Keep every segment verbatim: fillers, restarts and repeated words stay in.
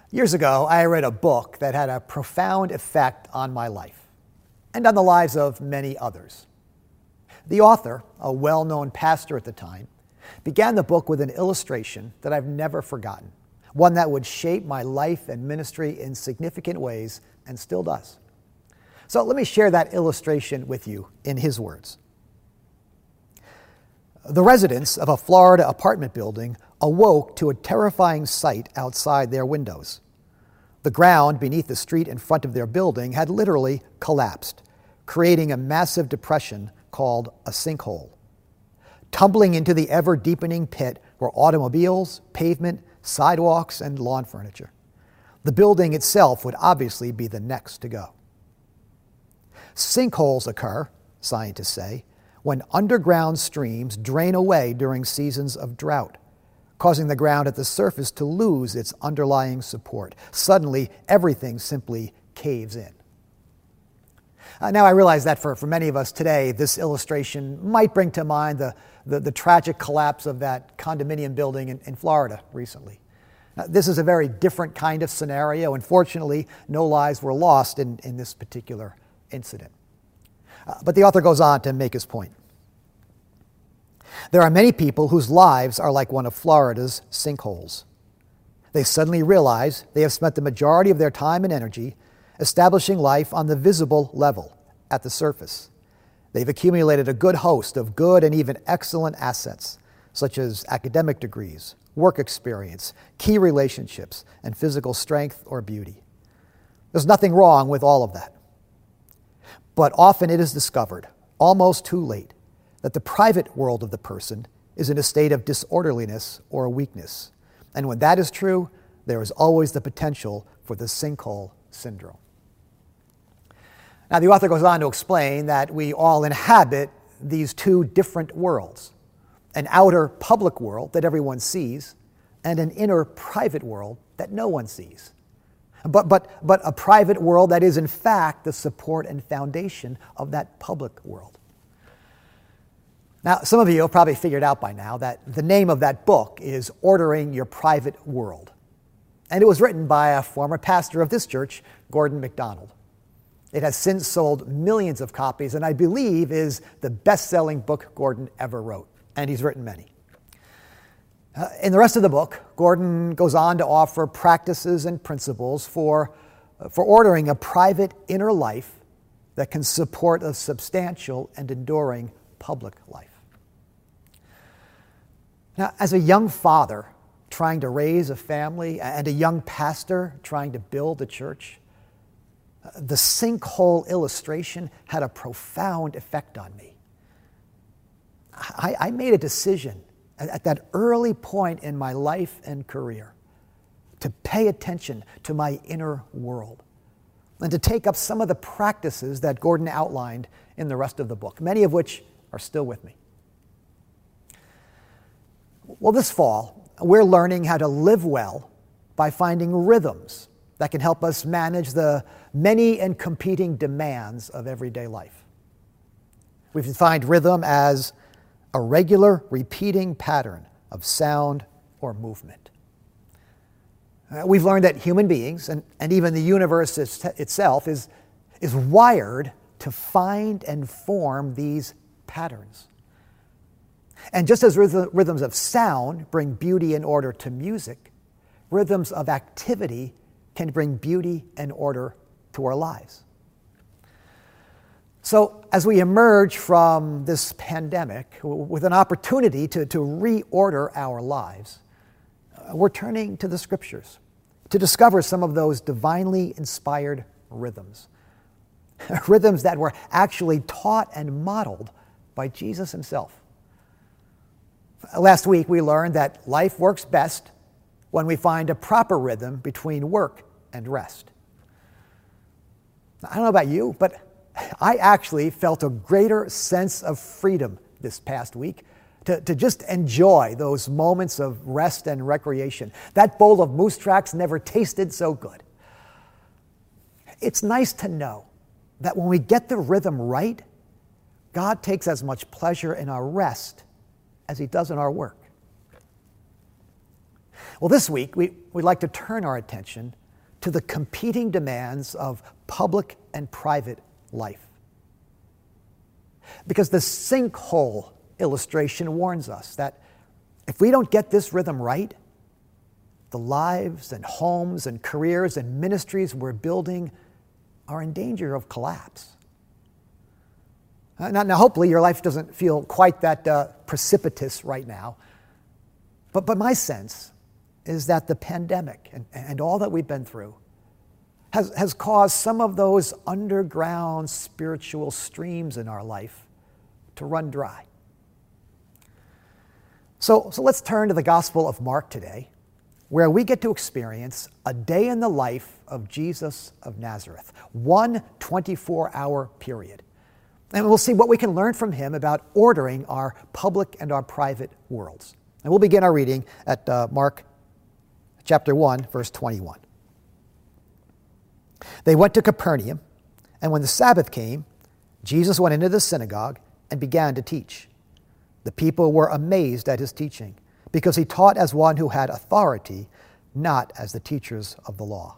Years ago, I read a book that had a profound effect on my life and on the lives of many others. The author, a well-known pastor at the time, began the book with an illustration that I've never forgotten, one that would shape my life and ministry in significant ways and still does. So let me share that illustration with you in his words. The residents of a Florida apartment building awoke to a terrifying sight outside their windows. The ground beneath the street in front of their building had literally collapsed, creating a massive depression called a sinkhole. Tumbling into the ever-deepening pit were automobiles, pavement, sidewalks, and lawn furniture. The building itself would obviously be the next to go. Sinkholes occur, scientists say, when underground streams drain away during seasons of drought, causing the ground at the surface to lose its underlying support. Suddenly, everything simply caves in. Uh, now, I realize that for, for many of us today, this illustration might bring to mind the, the, the tragic collapse of that condominium building in, in Florida recently. Now, this is a very different kind of scenario. Unfortunately, no lives were lost in, in this particular incident. Uh, but the author goes on to make his point. There are many people whose lives are like one of Florida's sinkholes. They suddenly realize they have spent the majority of their time and energy establishing life on the visible level, at the surface. They've accumulated a good host of good and even excellent assets, such as academic degrees, work experience, key relationships, and physical strength or beauty. There's nothing wrong with all of that. But often it is discovered, almost too late, that the private world of the person is in a state of disorderliness or weakness. And when that is true, there is always the potential for the sinkhole syndrome. Now, the author goes on to explain that we all inhabit these two different worlds, an outer public world that everyone sees and an inner private world that no one sees. But, but, but a private world that is, in fact, the support and foundation of that public world. Now, some of you have probably figured out by now that the name of that book is Ordering Your Private World. And it was written by a former pastor of this church, Gordon MacDonald. It has since sold millions of copies and I believe is the best-selling book Gordon ever wrote. And he's written many. Uh, in the rest of the book, Gordon goes on to offer practices and principles for, uh, for ordering a private inner life that can support a substantial and enduring public life. Now, as a young father trying to raise a family and a young pastor trying to build a church, uh, the sinkhole illustration had a profound effect on me. I, I made a decision at that early point in my life and career to pay attention to my inner world and to take up some of the practices that Gordon outlined in the rest of the book, many of which are still with me. Well, this fall, we're learning how to live well by finding rhythms that can help us manage the many and competing demands of everyday life. We've defined rhythm as a regular, repeating pattern of sound or movement. Uh, we've learned that human beings, and, and even the universe is, itself, is, is wired to find and form these patterns. And just as rhythm, rhythms of sound bring beauty and order to music, rhythms of activity can bring beauty and order to our lives. So as we emerge from this pandemic with an opportunity to, to reorder our lives, uh, we're turning to the scriptures to discover some of those divinely inspired rhythms. Rhythms that were actually taught and modeled by Jesus himself. Last week we learned that life works best when we find a proper rhythm between work and rest. I don't know about you, but I actually felt a greater sense of freedom this past week to, to just enjoy those moments of rest and recreation. That bowl of Moose Tracks never tasted so good. It's nice to know that when we get the rhythm right, God takes as much pleasure in our rest as he does in our work. Well, this week, we, we'd like to turn our attention to the competing demands of public and private life. Because the sinkhole illustration warns us that if we don't get this rhythm right, the lives and homes and careers and ministries we're building are in danger of collapse. Uh, now, now, hopefully your life doesn't feel quite that uh, precipitous right now, but, but my sense is that the pandemic and, and all that we've been through has, has caused some of those underground spiritual streams in our life to run dry. So, so let's turn to the Gospel of Mark today, where we get to experience a day in the life of Jesus of Nazareth, one twenty-four hour period. And we'll see what we can learn from him about ordering our public and our private worlds. And we'll begin our reading at uh, Mark chapter one, verse twenty-one. They went to Capernaum, and when the Sabbath came, Jesus went into the synagogue and began to teach. The people were amazed at his teaching, because he taught as one who had authority, not as the teachers of the law.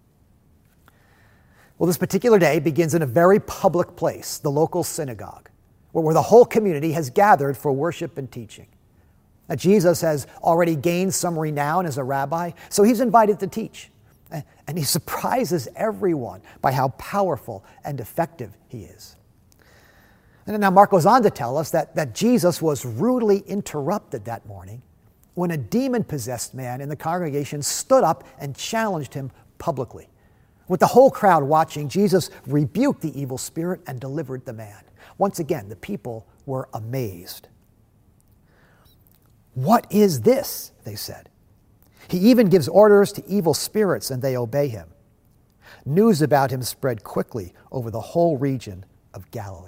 Well, this particular day begins in a very public place, the local synagogue, where the whole community has gathered for worship and teaching. Now, Jesus has already gained some renown as a rabbi, so he's invited to teach. And he surprises everyone by how powerful and effective he is. And now Mark goes on to tell us that, that Jesus was rudely interrupted that morning when a demon-possessed man in the congregation stood up and challenged him publicly. With the whole crowd watching, Jesus rebuked the evil spirit and delivered the man. Once again, the people were amazed. "What is this?" they said. "He even gives orders to evil spirits, and they obey him." News about him spread quickly over the whole region of Galilee.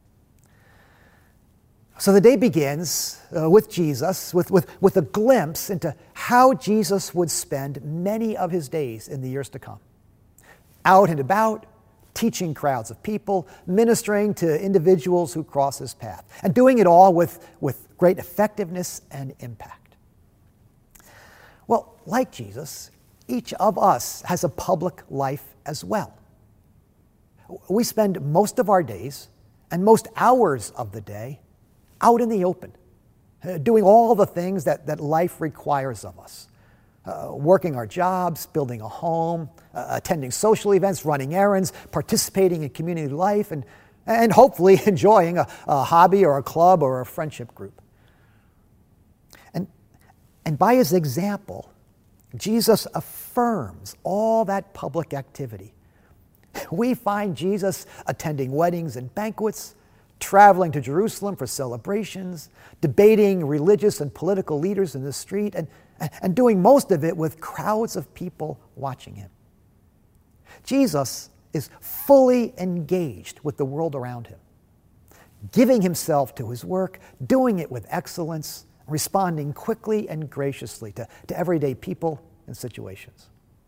So the day begins uh, with Jesus, with, with, with a glimpse into how Jesus would spend many of his days in the years to come. Out and about, teaching crowds of people, ministering to individuals who cross his path, and doing it all with, with great effectiveness and impact. Well, like Jesus, each of us has a public life as well. We spend most of our days and most hours of the day out in the open, uh, doing all the things that, that life requires of us. Uh, working our jobs, building a home, uh, attending social events, running errands, participating in community life, and, and hopefully enjoying a, a hobby or a club or a friendship group. And, and by his example, Jesus affirms all that public activity. We find Jesus attending weddings and banquets, traveling to Jerusalem for celebrations, debating religious and political leaders in the street, and, and doing most of it with crowds of people watching him. Jesus is fully engaged with the world around him, giving himself to his work, doing it with excellence, responding quickly and graciously to, to everyday people and situations.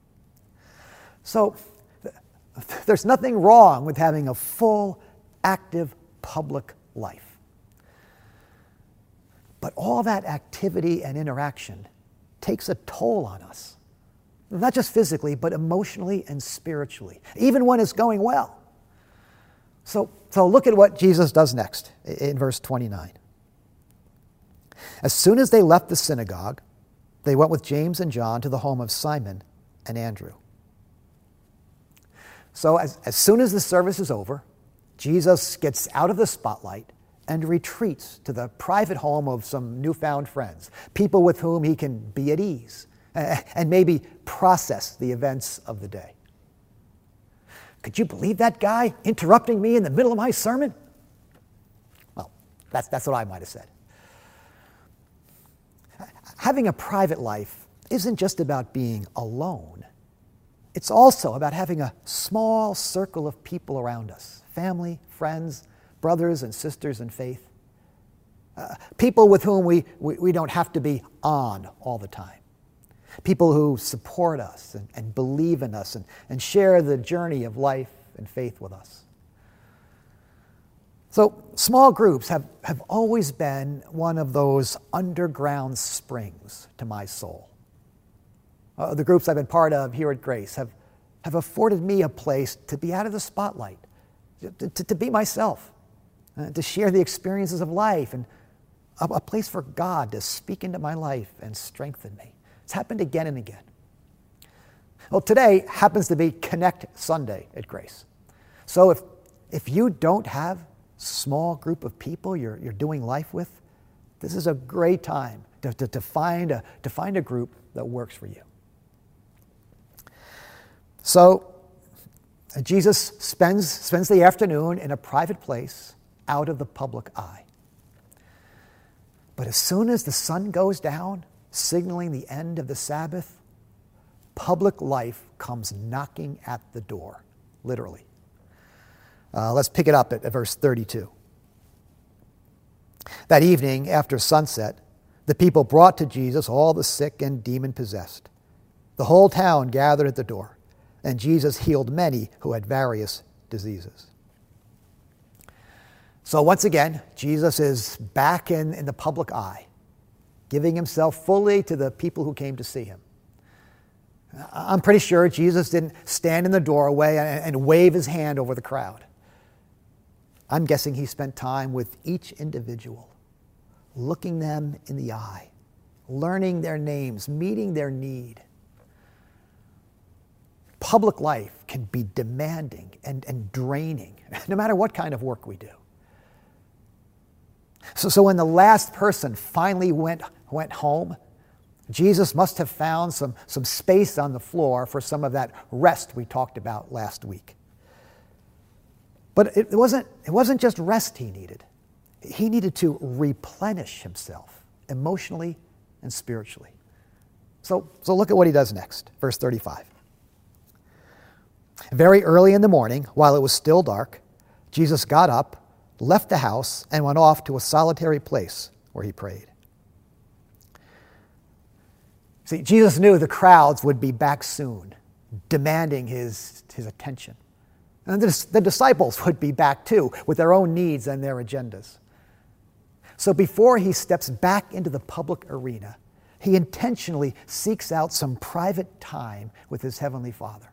So there's nothing wrong with having a full, active public life. But all that activity and interaction takes a toll on us, not just physically, but emotionally and spiritually, even when it's going well. So, so look at what Jesus does next in verse twenty-nine. As soon as they left the synagogue, they went with James and John to the home of Simon and Andrew. So as, as soon as the service is over, Jesus gets out of the spotlight and retreats to the private home of some newfound friends, people with whom he can be at ease and maybe process the events of the day. Could you believe that guy interrupting me in the middle of my sermon? Well, that's, that's what I might have said. Having a private life isn't just about being alone. It's also about having a small circle of people around us, family, friends, brothers and sisters in faith, uh, people with whom we, we, we don't have to be on all the time, people who support us and, and believe in us and, and share the journey of life and faith with us. So small groups have, have always been one of those underground springs to my soul. Uh, the groups I've been part of here at Grace have, have afforded me a place to be out of the spotlight, to, to, to be myself, uh, to share the experiences of life, and a, a place for God to speak into my life and strengthen me. It's happened again and again. Well, today happens to be Connect Sunday at Grace. So if, if you don't have a small group of people you're, you're doing life with, this is a great time to, to, to, find a, to find a group that works for you. So Jesus spends, spends the afternoon in a private place out of the public eye. But as soon as the sun goes down, signaling the end of the Sabbath, public life comes knocking at the door, literally. Uh, let's pick it up at, at verse thirty-two. That evening, after sunset, the people brought to Jesus all the sick and demon-possessed. The whole town gathered at the door, and Jesus healed many who had various diseases. So once again, Jesus is back in, in the public eye, giving himself fully to the people who came to see him. I'm pretty sure Jesus didn't stand in the doorway and, and wave his hand over the crowd. I'm guessing he spent time with each individual, looking them in the eye, learning their names, meeting their need. Public life can be demanding and, and draining, no matter what kind of work we do. So, so when the last person finally went, went home, Jesus must have found some, some space on the floor for some of that rest we talked about last week. But it wasn't, it wasn't just rest he needed. He needed to replenish himself emotionally and spiritually. So, so look at what he does next, verse thirty-five. Very early in the morning, while it was still dark, Jesus got up, left the house, and went off to a solitary place where he prayed. See, Jesus knew the crowds would be back soon, demanding his, his attention. And the, the disciples would be back too, with their own needs and their agendas. So before he steps back into the public arena, he intentionally seeks out some private time with his Heavenly Father.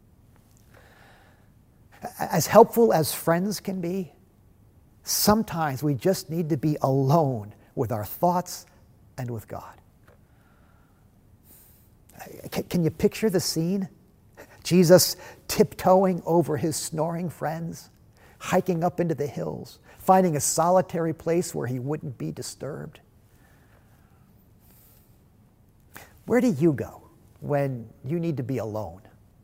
As helpful as friends can be, sometimes we just need to be alone with our thoughts and with God. Can you picture the scene? Jesus tiptoeing over his snoring friends, hiking up into the hills, finding a solitary place where he wouldn't be disturbed. Where do you go when you need to be alone?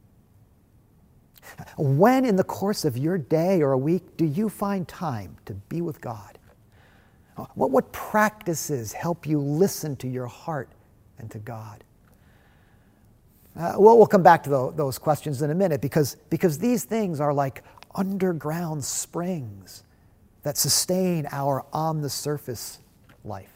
When in the course of your day or a week do you find time to be with God? What, what practices help you listen to your heart and to God? Uh, well, we'll come back to the, those questions in a minute because, because these things are like underground springs that sustain our on-the-surface life.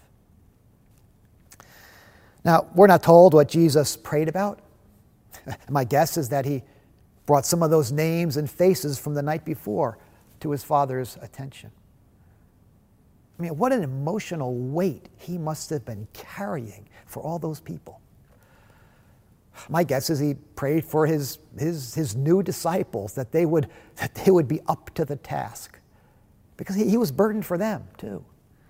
Now, we're not told what Jesus prayed about. My guess is that he brought some of those names and faces from the night before to his Father's attention. I mean, what an emotional weight he must have been carrying for all those people. My guess is he prayed for his, his, his new disciples, that they would, that they would be up to the task, because he, he was burdened for them too.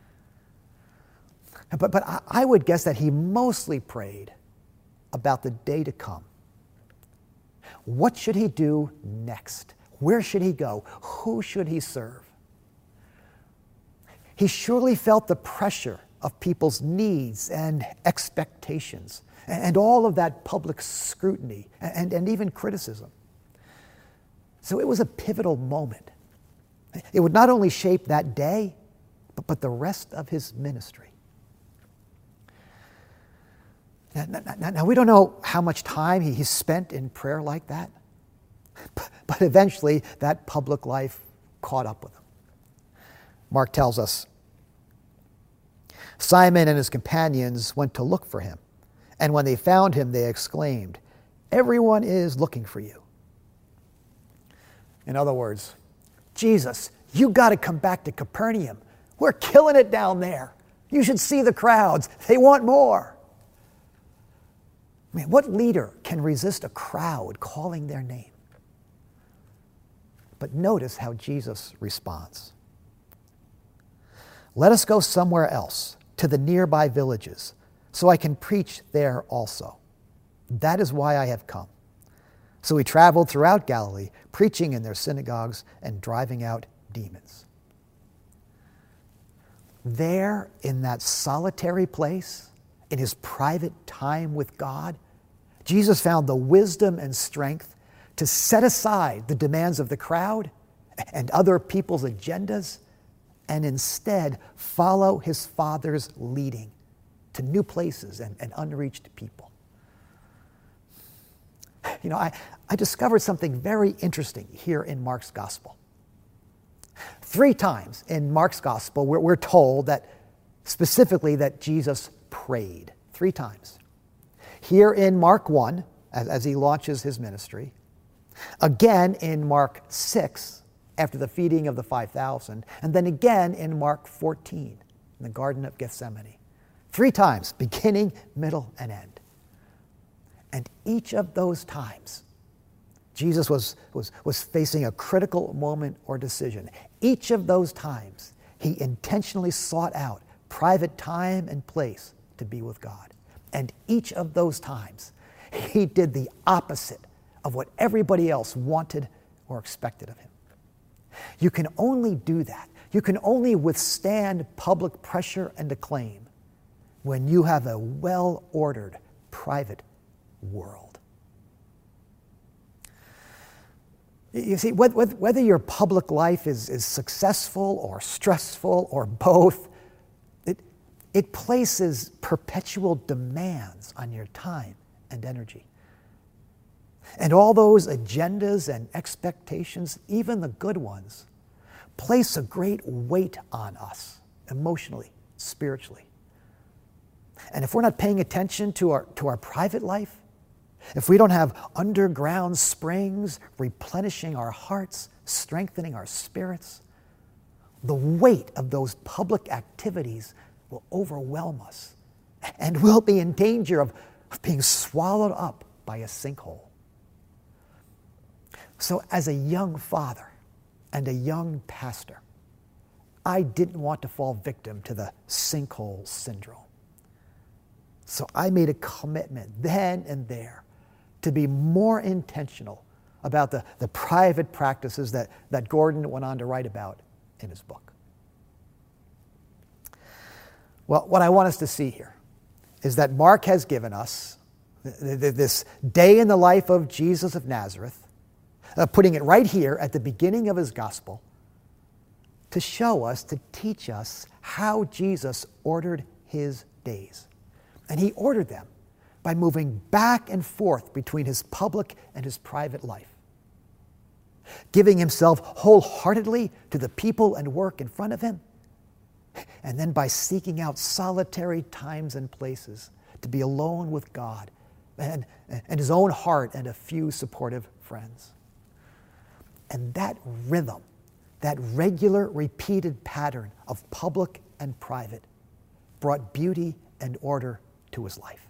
But, but I, I would guess that he mostly prayed about the day to come. What should he do next? Where should he go? Who should he serve? He surely felt the pressure of people's needs and expectations, and all of that public scrutiny and, and even criticism. So it was a pivotal moment. It would not only shape that day, but, but the rest of his ministry. Now, now, now we don't know how much time he, he spent in prayer like that, but, but eventually that public life caught up with him. Mark tells us, Simon and his companions went to look for him. And when they found him, they exclaimed, "Everyone is looking for you." In other words, Jesus, you got to come back to Capernaum. We're killing it down there. You should see the crowds. They want more. I mean, what leader can resist a crowd calling their name? But notice how Jesus responds. Let us go somewhere else, to the nearby villages, so I can preach there also. That is why I have come. So he traveled throughout Galilee, preaching in their synagogues and driving out demons. There, in that solitary place, in his private time with God, Jesus found the wisdom and strength to set aside the demands of the crowd and other people's agendas and instead follow his Father's leading to new places and, and unreached people. You know, I, I discovered something very interesting here in Mark's Gospel. Three times in Mark's Gospel, we're, we're told that, specifically, that Jesus prayed. Three times. Here in Mark one, as, as he launches his ministry. Again in Mark six, after the feeding of the five thousand. And then again in Mark fourteen, in the Garden of Gethsemane. Three times, beginning, middle, and end. And each of those times, Jesus was, was, was facing a critical moment or decision. Each of those times, he intentionally sought out private time and place to be with God. And each of those times, he did the opposite of what everybody else wanted or expected of him. You can only do that. You can only withstand public pressure and acclaim when you have a well-ordered private world. You see, whether your public life is, is successful or stressful or both, it, it places perpetual demands on your time and energy. And all those agendas and expectations, even the good ones, place a great weight on us emotionally, spiritually. And if we're not paying attention to our, to our private life, if we don't have underground springs replenishing our hearts, strengthening our spirits, the weight of those public activities will overwhelm us, and we'll be in danger of, of being swallowed up by a sinkhole. So as a young father and a young pastor, I didn't want to fall victim to the sinkhole syndrome. So I made a commitment then and there to be more intentional about the, the private practices that, that Gordon went on to write about in his book. Well, what I want us to see here is that Mark has given us this day in the life of Jesus of Nazareth, uh, putting it right here at the beginning of his gospel, to show us, to teach us how Jesus ordered his days. And he ordered them by moving back and forth between his public and his private life, giving himself wholeheartedly to the people and work in front of him, and then by seeking out solitary times and places to be alone with God and, and his own heart and a few supportive friends. And that rhythm, that regular repeated pattern of public and private, brought beauty and order to his life.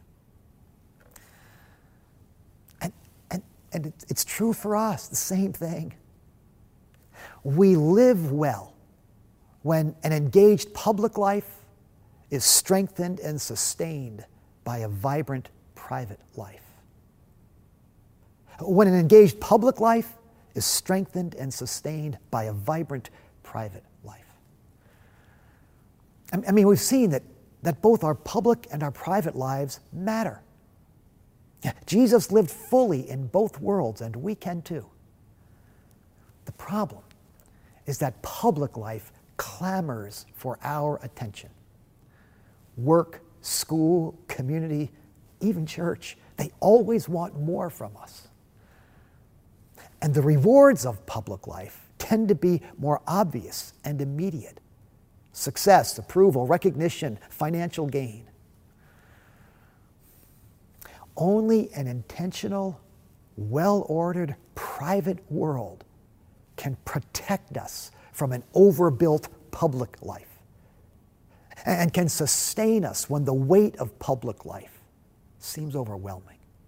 And, and, and it, it's true for us, the same thing. We live well when an engaged public life is strengthened and sustained by a vibrant private life. When an engaged public life is strengthened and sustained by a vibrant private life. I mean, we've seen that, that both our public and our private lives matter. Jesus lived fully in both worlds, and we can too. The problem is that public life clamors for our attention. Work, school, community, even church, they always want more from us. And the rewards of public life tend to be more obvious and immediate. Success, approval, recognition, financial gain. Only an intentional, well-ordered, private world can protect us from an overbuilt public life and can sustain us when the weight of public life seems overwhelming.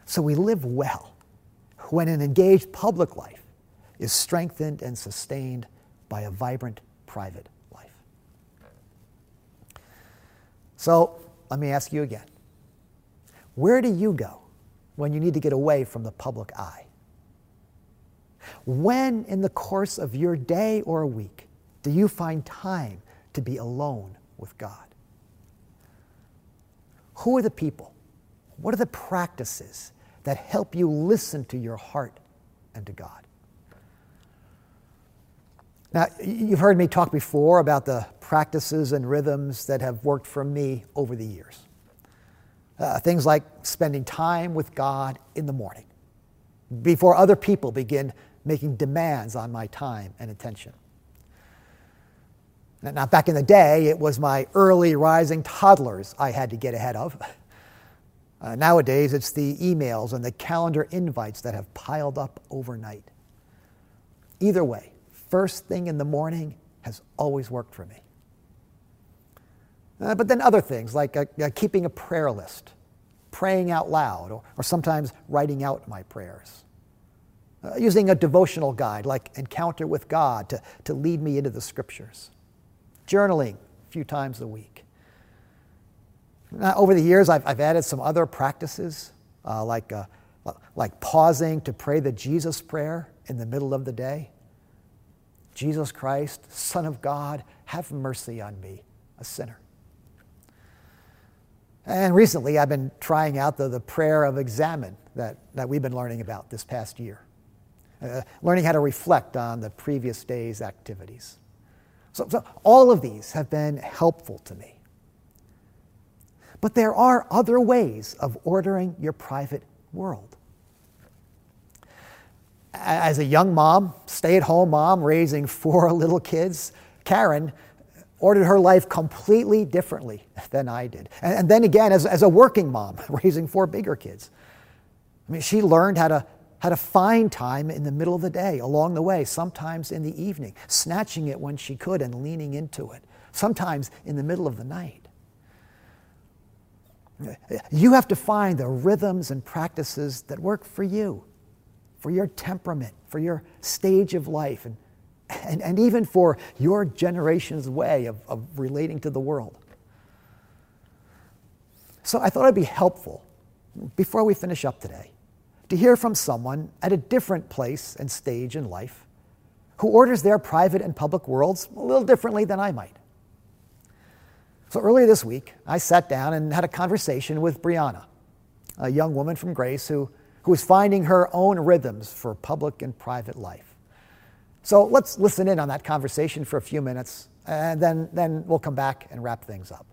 So we live well when an engaged public life is strengthened and sustained by a vibrant private life. So let me ask you again. Where do you go when you need to get away from the public eye? When in the course of your day or week do you find time to be alone with God? Who are the people? What are the practices that help you listen to your heart and to God? Now, you've heard me talk before about the practices and rhythms that have worked for me over the years. Uh, things like spending time with God in the morning before other people begin making demands on my time and attention. Now, back in the day, it was my early rising toddlers I had to get ahead of. Uh, nowadays, it's the emails and the calendar invites that have piled up overnight. Either way, first thing in the morning has always worked for me. Uh, but then other things like uh, uh, keeping a prayer list, praying out loud, or, or sometimes writing out my prayers. Uh, using a devotional guide like Encounter with God to, to lead me into the scriptures. Journaling a few times a week. Now, over the years, I've, I've added some other practices uh, like, uh, like pausing to pray the Jesus prayer in the middle of the day. Jesus Christ, Son of God, have mercy on me, a sinner. And recently, I've been trying out the, the prayer of examine that, that we've been learning about this past year. Uh, learning how to reflect on the previous day's activities. So, so all of these have been helpful to me. But there are other ways of ordering your private world. As a young mom, stay-at-home mom raising four little kids, Karen ordered her life completely differently than I did. And, and then again, as, as a working mom raising four bigger kids. I mean, she learned how to how to find time in the middle of the day, along the way, sometimes in the evening, snatching it when she could and leaning into it, sometimes in the middle of the night. You have to find the rhythms and practices that work for you, for your temperament, for your stage of life, and, and, and even for your generation's way of, of relating to the world. So I thought it'd be helpful, before we finish up today, to hear from someone at a different place and stage in life who orders their private and public worlds a little differently than I might. So earlier this week, I sat down and had a conversation with Brianna, a young woman from Grace who, who is finding her own rhythms for public and private life. So let's listen in on that conversation for a few minutes, and then, then we'll come back and wrap things up.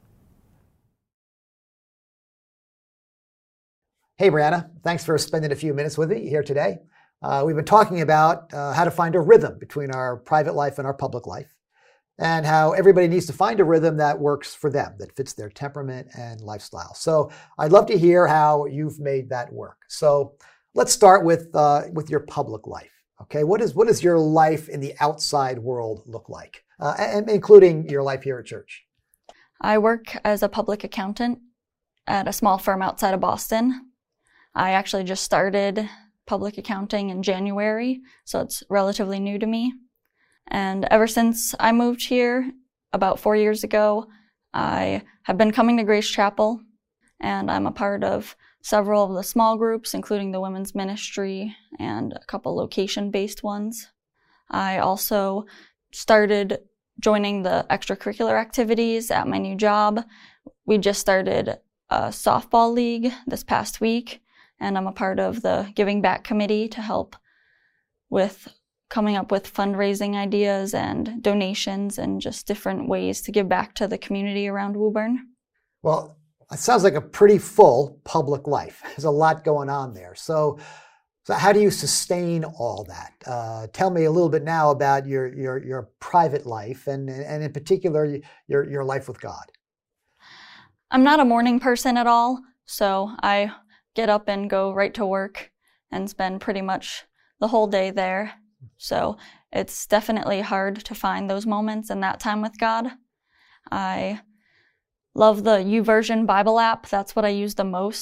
Hey, Brianna, thanks for spending a few minutes with me here today. Uh, we've been talking about uh, how to find a rhythm between our private life and our public life, and how everybody needs to find a rhythm that works for them, that fits their temperament and lifestyle. So I'd love to hear how you've made that work. So let's start with, uh, with your public life. Okay, what, is, what does your life in the outside world look like, uh, and including your life here at church? I work as a public accountant at a small firm outside of Boston. I actually just started public accounting in January, so it's relatively new to me. And ever since I moved here about four years ago, I have been coming to Grace Chapel, and I'm a part of several of the small groups, including the women's ministry and a couple location-based ones. I also started joining the extracurricular activities at my new job. We just started a softball league this past week, and I'm a part of the Giving Back Committee to help with coming up with fundraising ideas and donations and just different ways to give back to the community around Woburn. Well, it sounds like a pretty full public life. There's a lot going on there. So, so how do you sustain all that? Uh, tell me a little bit now about your, your, your private life and, and in particular, your, your life with God. I'm not a morning person at all, so I get up and go right to work and spend pretty much the whole day there. So it's definitely hard to find those moments and that time with God. I love the YouVersion Bible app. That's what I use the most.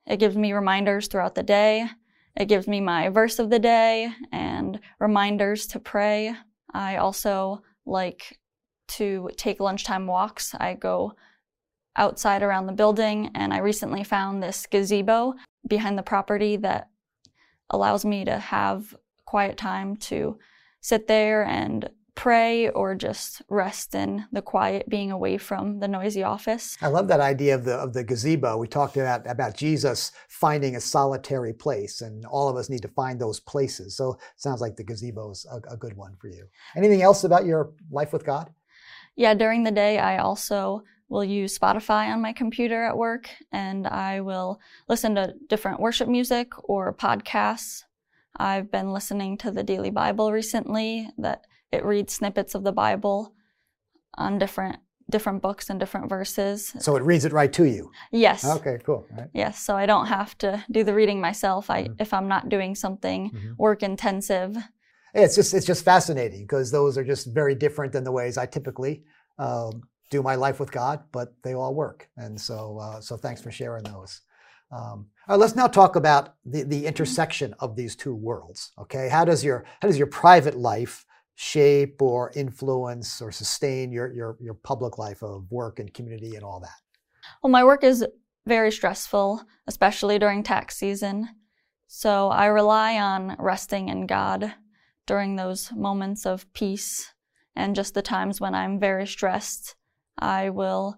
It gives me reminders throughout the day. It gives me my verse of the day and reminders to pray. I also like to take lunchtime walks. I go outside around the building, and I recently found this gazebo behind the property that allows me to have quiet time to sit there and pray or just rest in the quiet, being away from the noisy office. I love that idea of the of the gazebo. We talked about, about Jesus finding a solitary place, and all of us need to find those places. So it sounds like the gazebo is a, a good one for you. Anything else about your life with God? Yeah, during the day, I also will use Spotify on my computer at work, and I will listen to different worship music or podcasts. I've been listening to the Daily Bible recently, that it reads snippets of the Bible on different different books and different verses. So it reads it right to you? Yes. Okay, cool. All right. Yes, so I don't have to do the reading myself I, Mm-hmm. if I'm not doing something Mm-hmm. work intensive. It's just it's just fascinating, because those are just very different than the ways I typically um, do my life with God, but they all work. And so uh, so thanks for sharing those. Um, all right, let's now talk about the, the intersection of these two worlds. Okay, how does your how does your private life shape or influence or sustain your your your public life of work and community and all that? Well, my work is very stressful, especially during tax season. So I rely on resting in God during those moments of peace, and just the times when I'm very stressed, I will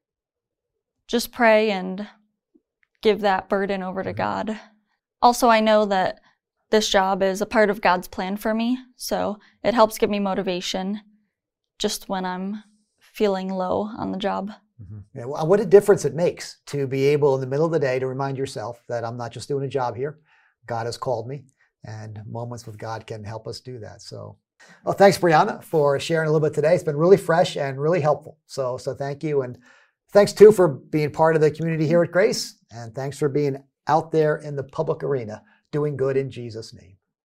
just pray and give that burden over to God. Also, I know that this job is a part of God's plan for me, so it helps give me motivation just when I'm feeling low on the job. Mm-hmm. Yeah, well, what a difference it makes to be able in the middle of the day to remind yourself that I'm not just doing a job here. God has called me, and moments with God can help us do that. So, well, thanks, Brianna, for sharing a little bit today. It's been really fresh and really helpful. So, so thank you. And thanks, too, for being part of the community here at Grace. And thanks for being out there in the public arena, doing good in Jesus' name.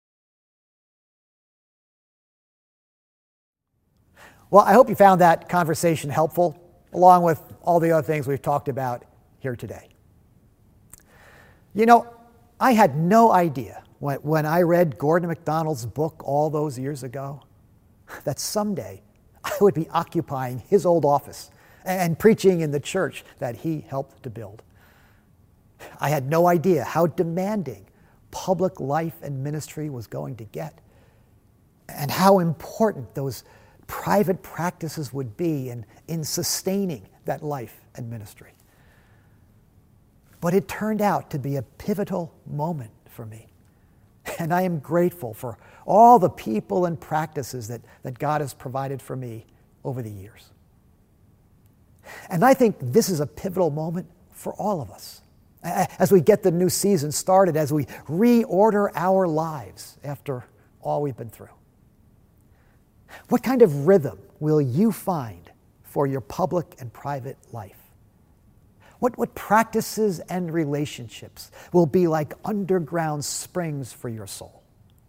Well, I hope you found that conversation helpful, along with all the other things we've talked about here today. You know, I had no idea when, when I read Gordon MacDonald's book all those years ago that someday I would be occupying his old office and preaching in the church that he helped to build. I had no idea how demanding public life and ministry was going to get, and how important those private practices would be in, in sustaining that life and ministry. But it turned out to be a pivotal moment for me. And I am grateful for all the people and practices that, that God has provided for me over the years. And I think this is a pivotal moment for all of us as we get the new season started, as we reorder our lives after all we've been through. What kind of rhythm will you find for your public and private life? What, what practices and relationships will be like underground springs for your soul?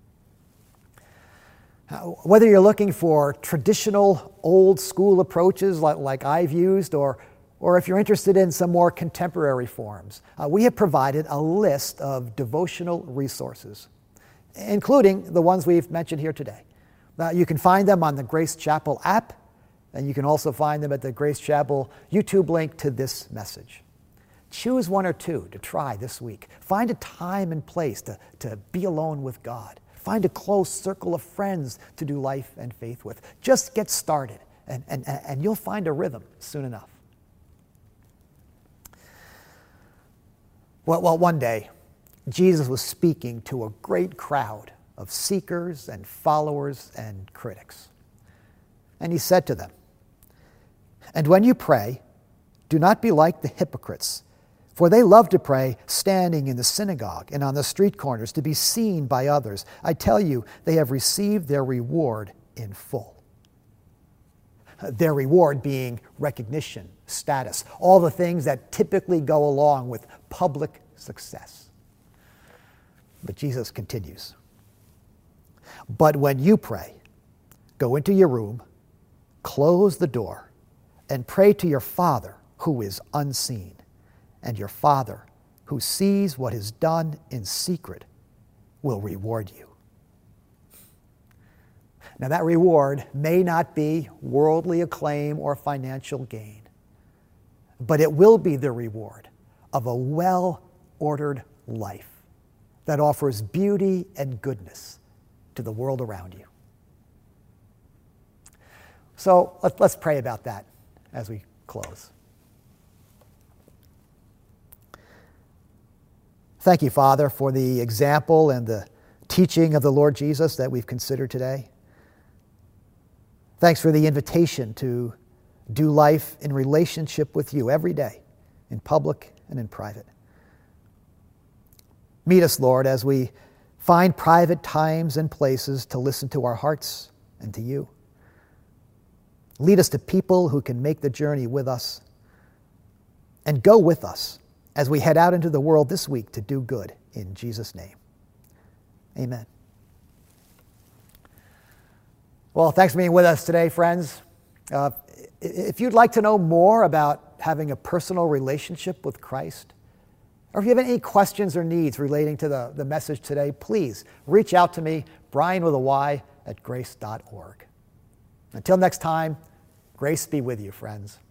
Uh, whether you're looking for traditional old school approaches like, like I've used, or, or if you're interested in some more contemporary forms, uh, we have provided a list of devotional resources, including the ones we've mentioned here today. Uh, you can find them on the Grace Chapel app, and you can also find them at the Grace Chapel YouTube link to this message. Choose one or two to try this week. Find a time and place to, to be alone with God. Find a close circle of friends to do life and faith with. Just get started, and, and, and you'll find a rhythm soon enough. Well, well, one day, Jesus was speaking to a great crowd of seekers and followers and critics. And he said to them, "And when you pray, do not be like the hypocrites, for they love to pray standing in the synagogue and on the street corners to be seen by others. I tell you, they have received their reward in full." Their reward being recognition, status, all the things that typically go along with public success. But Jesus continues, "But when you pray, go into your room, close the door, and pray to your Father who is unseen. And your Father who sees what is done in secret will reward you. Now, that reward may not be worldly acclaim or financial gain, but it will be the reward of a well-ordered life that offers beauty and goodness to the world around you. So let's pray about that as we close. Thank you, Father, for the example and the teaching of the Lord Jesus that we've considered today. Thanks for the invitation to do life in relationship with you every day, in public and in private. Meet us, Lord, as we find private times and places to listen to our hearts and to you. Lead us to people who can make the journey with us, and go with us as we head out into the world this week to do good. In Jesus' name, amen. Well, thanks for being with us today, friends. Uh, if you'd like to know more about having a personal relationship with Christ, or if you have any questions or needs relating to the, the message today, please reach out to me, Brian with a Y, at grace dot org. Until next time, grace be with you, friends.